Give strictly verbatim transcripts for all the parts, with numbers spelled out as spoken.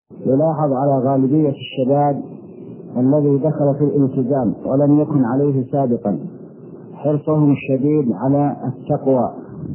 يلاحظ على غالبية الشباب الذي دخل في الالتزام ولم يكن عليه سابقا حرصهم الشديد على التقوى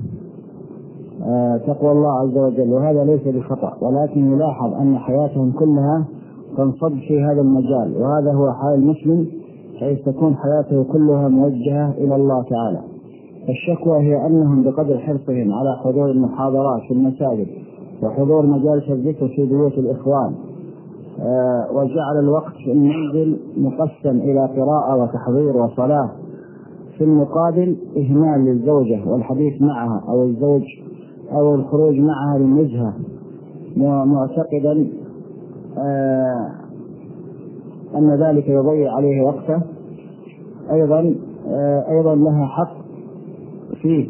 آه تقوى الله عز وجل، وهذا ليس بخطأ، ولكن يلاحظ أن حياتهم كلها تنصب في هذا المجال، وهذا هو حال المسلم، حيث تكون حياته كلها موجهة إلى الله تعالى. الشكوى هي أنهم بقدر حرصهم على حضور المحاضرات في المساجد وحضور مجالس الذكر في بيوت الإخوان آه وجعل الوقت في المنزل مقسم إلى قراءة وتحضير وصلاة، في المقابل إهمال للزوجة والحديث معها أو الزوج أو الخروج معها للنزهة، معتقدا آه أن ذلك يضيع عليه وقته. أيضا آه أيضا لها حق فيه،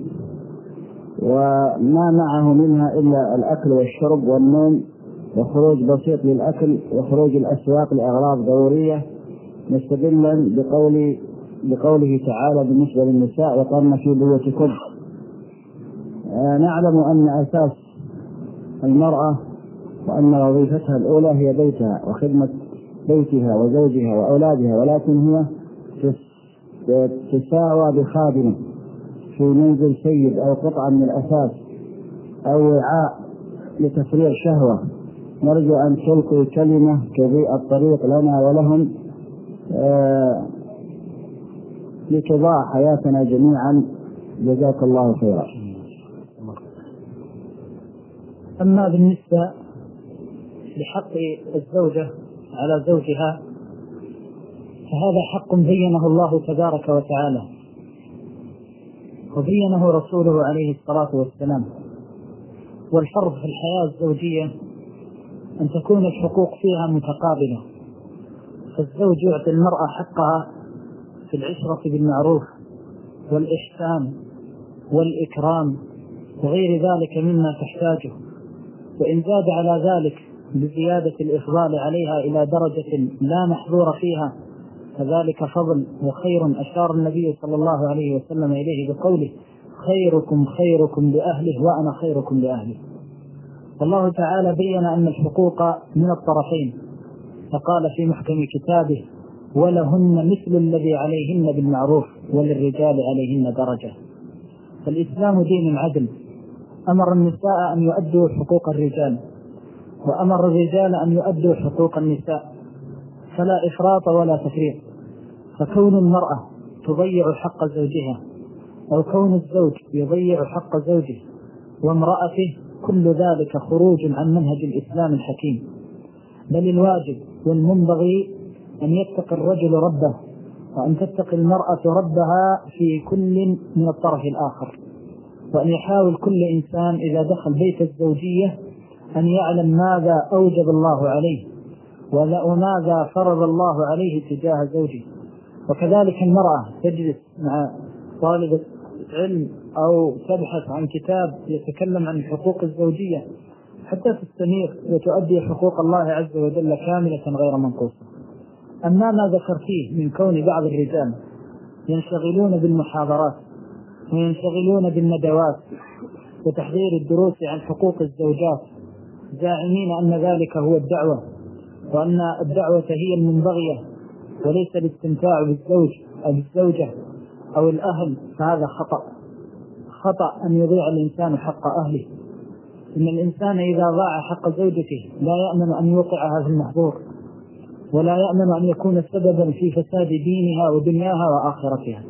وما معه منها إلا الأكل والشرب والنوم وخروج بسيط للأكل وخروج الأسواق لأغراض ضرورية، مستدلا بقول بقوله تعالى بالنسبة للنساء وقرن في بيوتكم. آه نعلم أن أساس المرأة وأن وظيفتها الأولى هي بيتها وخدمة بيتها وزوجها وأولادها، ولكن هي تساوى بخادمة في منزل سيد أو قطعة من الأساس أو وعاء لتفريغ شهوة. نرجو أن تلقي كلمة تضيء الطريق لنا ولهم آه لتضاع حياتنا جميعا. جزاك الله خيرا. أما بالنسبة لحق الزوجة على زوجها فهذا حق بينه الله تبارك وتعالى وبينه رسوله عليه الصلاة والسلام. والفرض في الحياة الزوجية أن تكون الحقوق فيها متقابلة، فالزوج يعطي المرأة حقها في العشرة بالمعروف والإحسان والإكرام وغير ذلك مما تحتاجه، وإن زاد على ذلك بزيادة الإفضال عليها إلى درجة لا محظور فيها فذلك فضل وخير أشار النبي صلى الله عليه وسلم إليه بقوله خيركم خيركم لأهله وأنا خيركم لأهله. والله تعالى بين أن الحقوق من الطرفين، فقال في محكم كتابه ولهن مثل الذي عليهن بالمعروف وللرجال عليهن درجة. فالإسلام دين عدل، أمر النساء أن يؤدوا حقوق الرجال وأمر الرجال أن يؤدوا حقوق النساء، فلا إفراط ولا تفريط. فكون المرأة تضيع حق زوجها أو كون الزوج يضيع حق زوجه وامرأته كل ذلك خروج عن منهج الإسلام الحكيم، بل الواجب والمنبغي أن يتقي الرجل ربه وأن تتقي المرأة ربها في كل من الطرف الآخر، وأن يحاول كل إنسان إذا دخل بيت الزوجية أن يعلم ماذا أوجب الله عليه وماذا فرض الله عليه تجاه زوجه. وكذلك المرأة تجلس مع طالبة علم أو تبحث عن كتاب يتكلم عن حقوق الزوجية حتى تستنير وتؤدي حقوق الله عز وجل كاملة غير منقوصة. أما ما ذكرتيه من كون بعض الرجال ينشغلون بالمحاضرات وينشغلون بالندوات وتحضير الدروس عن حقوق الزوجات زاعمين أن ذلك هو الدعوة وأن الدعوة هي المنبغية وليس الاستمتاع بالزوج أو بالزوجة أو الأهل، فهذا خطأ خطأ أن يضيع الإنسان حق أهله. إن الإنسان إذا ضاع حق زوجته لا يأمن أن يوقعها في المحظور ولا يأمن أن يكون سببا في فساد دينها ودنياها وآخرتها.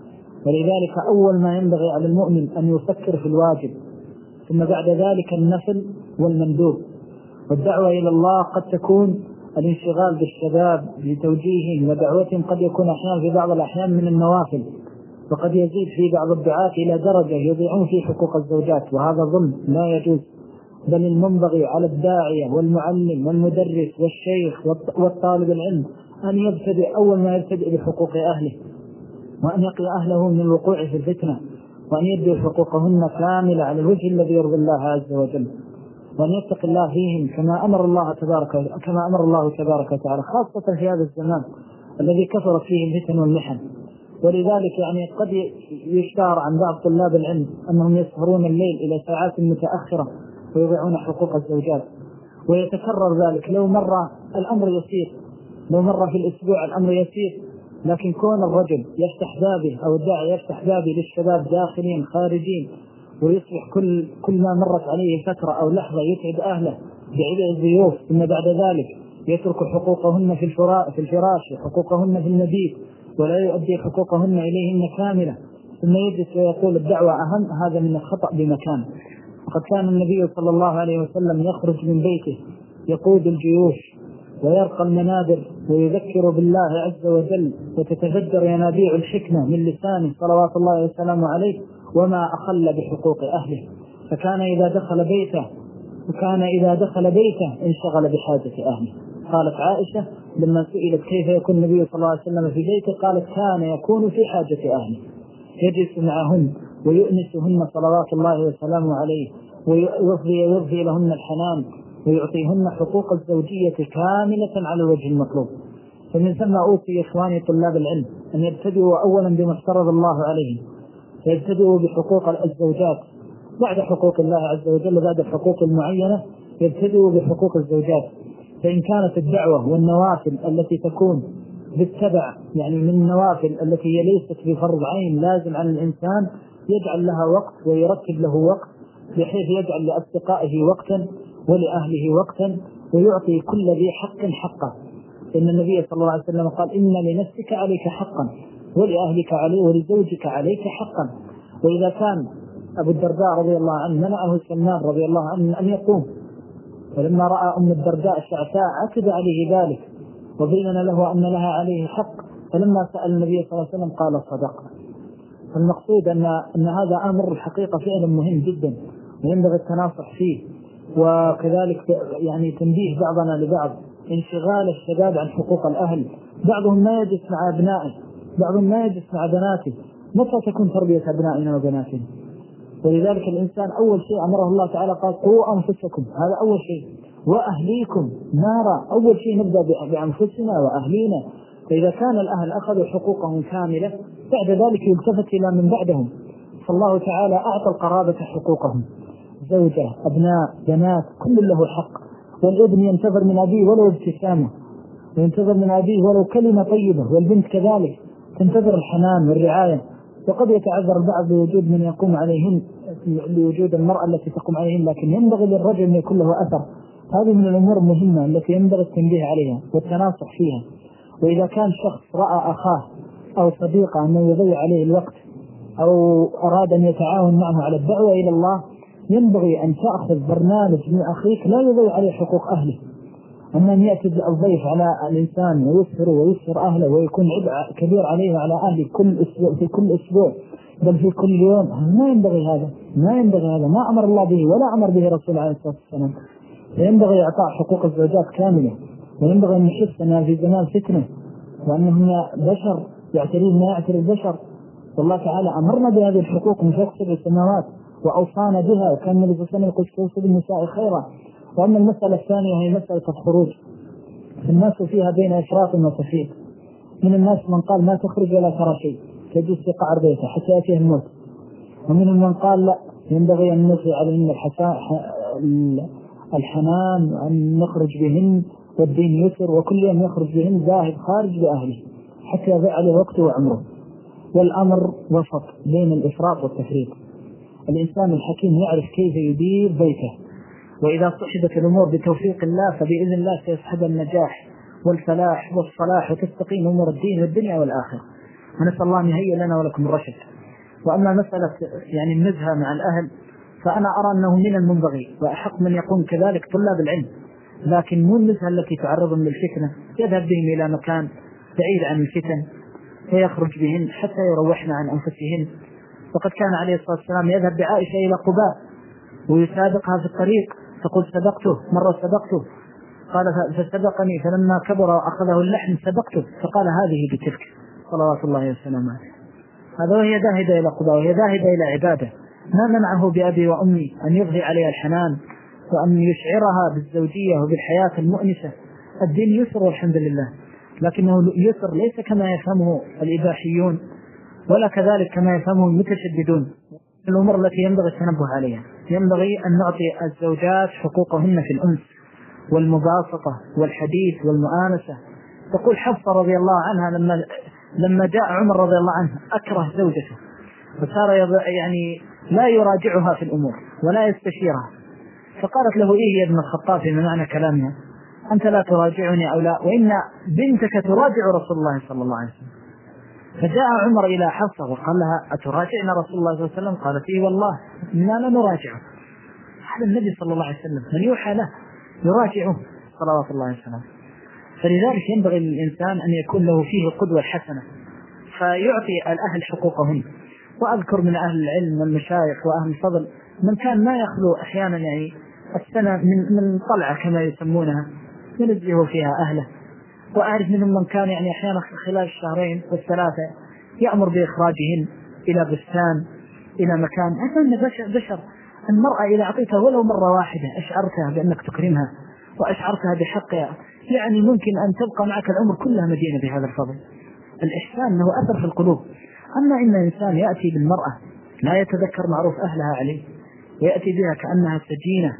ولذلك أول ما ينبغي على المؤمن أن يفكر في الواجب، ثم بعد ذلك النفل والمندوب. والدعوة إلى الله قد تكون الانشغال بالشباب لتوجيههم ودعوتهم، قد يكون أحيانا في بعض الأحيان من النوافل، وقد يزيد في بعض الدعاة إلى درجة يضيعون في حقوق الزوجات، وهذا ظلم لا يجوز. بل المنبغي على الداعية والمعلم والمدرس والشيخ والطالب العلم أن يبتدئ أول ما يبتدئ بحقوق أهله، وأن يقي أهله من الوقوع في الفتنة، وأن يدوا حقوقهن كاملة على الوجه الذي يرضي الله عز وجل، وأن يتقي الله فيهم كما أمر الله تبارك كما أمر الله تبارك وتعالى، خاصة في هذا الزمان الذي كثرت فيه الفتن والمحن. ولذلك يعني قد يشتهر عن بعض طلاب العلم أنهم يسهرون الليل إلى ساعات متأخرة ويضيعون حقوق الزوجات. ويتكرر ذلك. لو مر الأمر يسير، لو مر في الأسبوع الأمر يسير، لكن كون الرجل يفتح بابه أو الداعي يفتح بابه للشباب داخلين خارجين، ويصبح كل كل ما مرت عليه فترة أو لحظة يتعب أهله بعدة الضيوف، ثم بعد ذلك يترك حقوقهن في الفراش في الفراش وحقوقهن في المبيت ولا يؤدي حقوقهن إليهن كاملة، ثم يجلس ويقول الدعوة أهم، هذا من الخطأ بمكان. وقد كان النبي صلى الله عليه وسلم يخرج من بيته يقود الجيوش ويرقى المنابر ويذكر بالله عز وجل، وتتفجر ينابيع الحكمة من لسانه صلوات الله وسلامه عليه، وما أخل بحقوق أهله. فكان إذا دخل بيته وكان إذا دخل بيته انشغل بحاجة أهله. قالت عائشة لما سئلت كيف يكون النبي صلى الله عليه وسلم في بيته، قالت كان يكون في حاجة أهله، يجلس معهن ويؤنسهن صلوات الله وسلامه عليه، ويرضي يرضي لهن الحنان، ويعطيهن حقوق الزوجية كاملة على الوجه المطلوب. فمن ثم أوصي إخواني طلاب العلم أن يبتدئوا أولا بما افترض الله عليهم، فيبتدئوا بحقوق الزوجات بعد حقوق الله عز وجل، بعد الحقوق المعينة يبتدئوا بحقوق الزوجات. فإن كانت الدعوة والنوافل التي تكون بالتبع، يعني من النوافل التي هي ليست بفرض عين لازم على الإنسان، يجعل لها وقت ويرتب له وقت، بحيث يجعل لأصدقائه وقتا ولأهله وقتا، ويعطي كل ذي حق حقه. إن النبي صلى الله عليه وسلم قال إن لنفسك عليك حقا ولأهلك عليه ولزوجك عليك حقا. وإذا كان أبو الدرداء رضي الله عنه منعه سلمان رضي الله عنه أن يقوم، فلما رأى أم الدرداء الشعثاء عتب عليه ذلك وبين له أن لها عليه حق، فلما سأل النبي صلى الله عليه وسلم قال صدق. فالمقصود أن, أن هذا أمر الحقيقة فعلا مهم جدا وينبغي التناصح فيه، وكذلك يعني تنبيه بعضنا لبعض انشغال الشباب عن حقوق الأهل. بعضهم ما يجلس مع أبنائه، بعضهم ما يجلس مع بناته. متى تكون تربية أبنائنا وبناتنا؟ ولذلك الإنسان أول شيء أمره الله تعالى قال قوا أنفسكم، هذا أول شيء، وأهليكم نارا، أول شيء نبدأ بأنفسنا وأهلينا. فإذا كان الأهل أخذوا حقوقهم كاملة بعد ذلك يلتفت إلى من بعدهم. فالله تعالى أعطى القرابة حقوقهم، زوجة أبناء بنات كل له حق. والابن ينتظر من أبيه ولو ابتسامة، وينتظر من أبيه ولو كلمة طيبة، والبنت كذلك تنتظر الحنان والرعاية. وقد يتعذر البعض بوجود من يقوم عليهن، لوجود المرأة التي تقوم عليهن، لكن ينبغي للرجل أن يكون له أثر. هذه من الأمور المهمة التي ينبغي التنبيه عليها والتناصح فيها. وإذا كان شخص رأى أخاه أو صديقه أنه يضيع عليه الوقت أو أراد أن يتعاون معه على الدعوة إلى الله، ينبغي أن تأخذ برنامج من أخيك لا يضيع عليه حقوق أهله. أما أن يأتي الضيف على الإنسان ويسر ويسر أهله ويكون عبء كبير عليه وعلى أهله كل أسبوع في كل أسبوع بل في كل يوم، ما ينبغي هذا، ما ينبغي هذا، ما أمر الله به ولا أمر به رسول الله عليه الصلاة والسلام. ينبغي إعطاء حقوق الزوجات كاملة، وينبغي أن نحس أنها في زمان فتنة، وأنهم بشر يعتريه ما يعتري البشر. والله تعالى أمرنا بهذه الحقوق من فوق سبع سماوات وأوصانا بها، وكان النبي صلى الله عليه وسلم يقول توصوا بالنساء خيرا. وأما المسألة الثانية هي مسألة الخروج، الناس فيها بين إفراط وتفريط. من الناس من قال ما تخرج ولا ترى شيء، تجلس في قعر بيته حتى يأتيه الموت. ومنهم من قال لا، ينبغي أن نخرج عليهم الحنان وأن نخرج بهن والدين يسر، وكل يوم يخرج بهن ذاهب خارج بأهله حتى يضيع عليه وقته وعمره. والأمر وسط بين الإفراط والتفريط. الإنسان الحكيم يعرف كيف يدير بيته، وإذا صحبت الأمور بتوفيق الله فبإذن الله سيصحب النجاح والفلاح والصلاح وتستقيم أمور الدين والدنيا والآخرة. ونسأل الله أن يهيئ لنا ولكم الرشد. وأما مسألة يعني النزهة مع الأهل فأنا أرى أنه من المنبغي وأحق من يقوم كذلك طلاب العلم، لكن مو النزهة التي تعرضهم للفتنة، يذهب بهم إلى مكان بعيد عن الفتن فيخرج بهن حتى يروحن عن أنفسهن. وقد كان عليه الصلاة والسلام يذهب بعائشة إلى قباء ويسابقها في الطريق، تقول سبقته مرة سبقته، قال فسبقني فلما كبر وأخذه اللحم سبقته، فقال هذه بتلك صلوات الله وسلامه عليه. هذا وهي ذاهبة إلى قباء وهي ذاهبة إلى عبادة، ما منعه بأبي وأمي أن يفضي عليها الحنان وأن يشعرها بالزوجية وبالحياة المؤنسة. الدين يسر والحمد لله، لكنه يسر ليس كما يفهمه الإباحيون ولا كذلك كما يفهمه المتشددون. الأمور التي ينبغي التنبه عليها، ينبغي أن نعطي الزوجات حقوقهن في الأنس والمباسطة والحديث والمؤانسة. تقول حفصة رضي الله عنها لما لما جاء عمر رضي الله عنه أكره زوجته فصار يعني لا يراجعها في الأمور ولا يستشيرها، فقالت له إيه يا ابن الخطاب من معنى كلامها أنت لا تراجعني أو لا، وإن بنتك تراجع رسول الله صلى الله عليه وسلم. فجاء عمر إلى حفصة وقال لها أتراجعنا رسول الله صلى الله عليه وسلم؟ قالت إيه والله إنا لا نراجعه، هذا النبي صلى الله عليه وسلم من يوحى له يراجعه صلوات الله عليه وسلم. فلذلك ينبغي للإنسان أن يكون له فيه قدوة حسنة فيعطي الأهل حقوقهم. وأذكر من أهل العلم والمشايخ وأهل الفضل من كان ما يخلو أحيانا يعني السنة من من طلعة كما يسمونها ينزه فيها أهله، وأعرف منهم من كان يعني أحيانا خلال الشهرين والثلاثة يأمر بإخراجهن إلى بستان إلى مكان. أنت بشر, بشر المرأة إذا أعطيتها ولو مرة واحدة أشعرتها بأنك تكرمها وأشعرتها بحقها يعني ممكن أن تبقى معك العمر كلها مدينة بهذا الفضل. الإحسان له أثر في القلوب. أما إن إنسان يأتي بالمرأة لا يتذكر معروف أهلها عليه ويأتي بها كأنها سجينة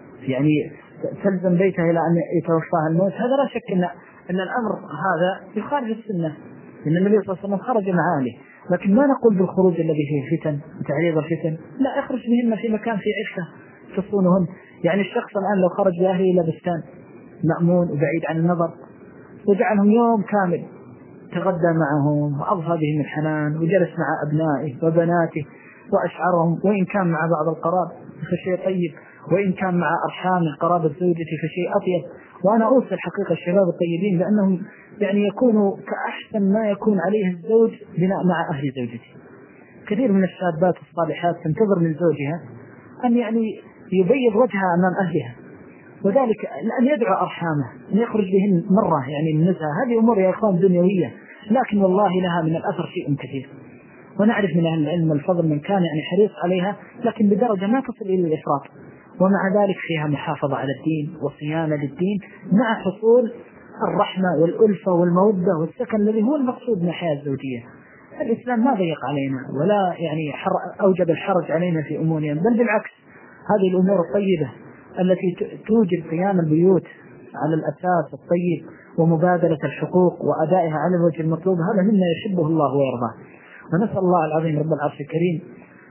يعني تلزم بيتها إلى أن يتوفاها الموت، هذا لا شك أن, أن الأمر هذا يخالف السنة، إن النبي صلى الله عليه وسلم خرج مع أهله. لكن ما نقول بالخروج الذي فيه فتن وتعريض الفتن، لا، اخرج بهن في مكان في عفة تصونهن. يعني الشخص الآن لو خرج بأهله إلى بستان مأمون وبعيد عن النظر وجعلهم يوم كامل تغدى معهم وأضفى بهم الحنان وجلس مع أبنائه وبناته وأشعرهم، وإن كان مع بعض القراب فشيء طيب، وإن كان مع أرحام قرابة زوجتي فشيء أطيب. وأنا أوصي الحقيقة الشباب الطيبين بأنهم يعني يكونوا كأحسن ما يكون عليه الزوج بناء مع أهل زوجته. كثير من الشابات الصالحات تنتظر من زوجها أن يعني يبيض وجهها أمام أهلها، وذلك أن يدعو أرحامه أن يخرج بهن مرة يعني النزهة. هذه أمور يا إخوان دنيوية، لكن والله لها من الأثر شيء كثير. ونعرف من أهل العلم والفضل من كان يعني حريص عليها لكن بدرجة ما تصل إلى الإفراط، ومع ذلك فيها محافظة على الدين وصيانة للدين مع حصول الرحمة والألفة والمودة والسكن الذي هو المقصود من الحياة الزوجية. الإسلام ما ضيق علينا ولا يعني أوجب الحرج علينا في أمورنا، بل بالعكس هذه الأمور الطيبة التي توجب قيام البيوت على الأساس الطيب ومبادلة الحقوق وأدائها على الوجه المطلوب، هذا مما يحبه الله ويرضاه. ونسأل الله العظيم رب العرش الكريم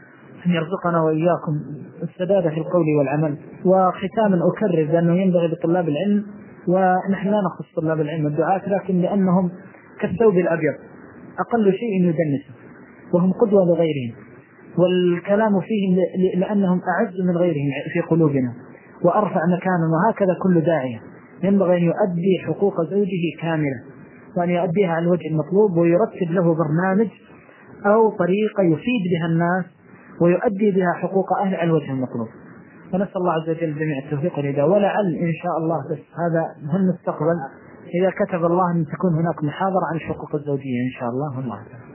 أن يرزقنا وإياكم السداد في القول والعمل. وختاما أكرر بأنه ينبغي لطلاب العلم، ونحن لا نخص طلاب العلم والدعاة، لكن لأنهم كالثوب الأبيض أقل شيء يدنسه وهم قدوة لغيرهم، والكلام فيهم لأنهم أعز من غيرهم في قلوبنا وأرفع مكانا. وهكذا كل داعية ينبغي أن يؤدي حقوق زوجه كاملة وأن يؤديها على الوجه المطلوب، ويرتب له برنامج أو طريقة يفيد بها الناس ويؤدي بها حقوق أهل على الوجه المطلوب. فنسأل الله عز وجل جميع التوفيق والهداية. ولعل إن شاء الله، بس هذا هم المستقبل، إذا كتب الله أن تكون هناك محاضرة عن الحقوق الزوجية إن شاء الله. والله